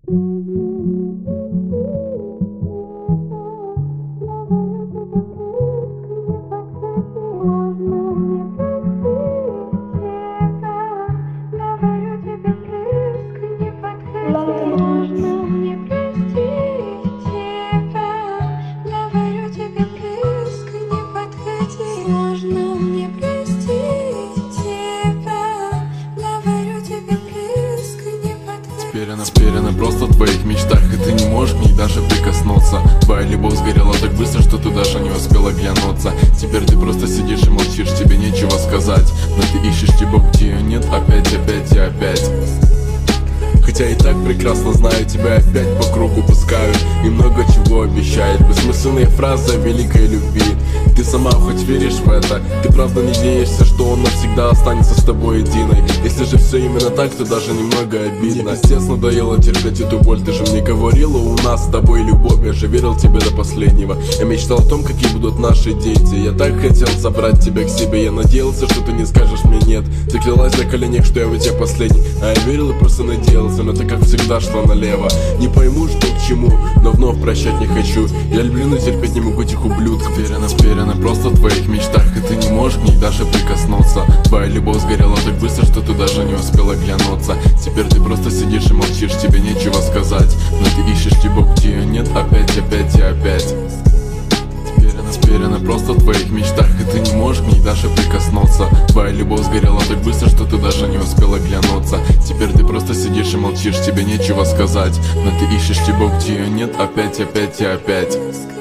Теперь она просто в твоих мечтах, и ты не можешь к ней даже прикоснуться. Твоя любовь сгорела так быстро, что ты даже не успела глянуться. Теперь ты просто сидишь и молчишь, тебе нечего сказать. Но ты ищешь тебя, где ее нет, опять и опять. Хотя и так прекрасно знаю, тебя опять по кругу пускают и много чего обещает. Бессмысленные фразы о великой любви. Ты сама хоть веришь в это? Ты правда надеешься, что он навсегда останется с тобой единой? Если же все именно так, то даже немного обидно. Пиздец, надоело терпеть эту боль. Ты же мне говорила, у нас с тобой любовь. Я же верил тебе до последнего. Я мечтал о том, какие будут наши дети. Я так хотел забрать тебя к себе. Я надеялся, что ты не скажешь мне нет. Ты клялась на коленях, что я у тебя последний. А я верил и просто надеялся. Но ты как всегда шла налево. Не пойму, что к чему, но вновь прощать не хочу. Я люблю, но терпеть не могу этих ублюдков. Теперь она просто в твоих мечтах, и ты не можешь к ней даже прикоснуться. Твоя любовь сгорела так быстро, что ты даже не успела глянуться. Теперь ты просто сидишь и молчишь, тебе нечего сказать. Но ты ищешь тебя, где ее нет, опять и опять. Теперь она просто в твоих мечтах, и ты не можешь к ней даже прикоснуться. Твоя любовь сгорела так быстро, что ты даже не успела глянуться. Теперь ты просто сидишь и молчишь, тебе нечего сказать. Но ты ищешь тебя, где ее нет, опять и опять.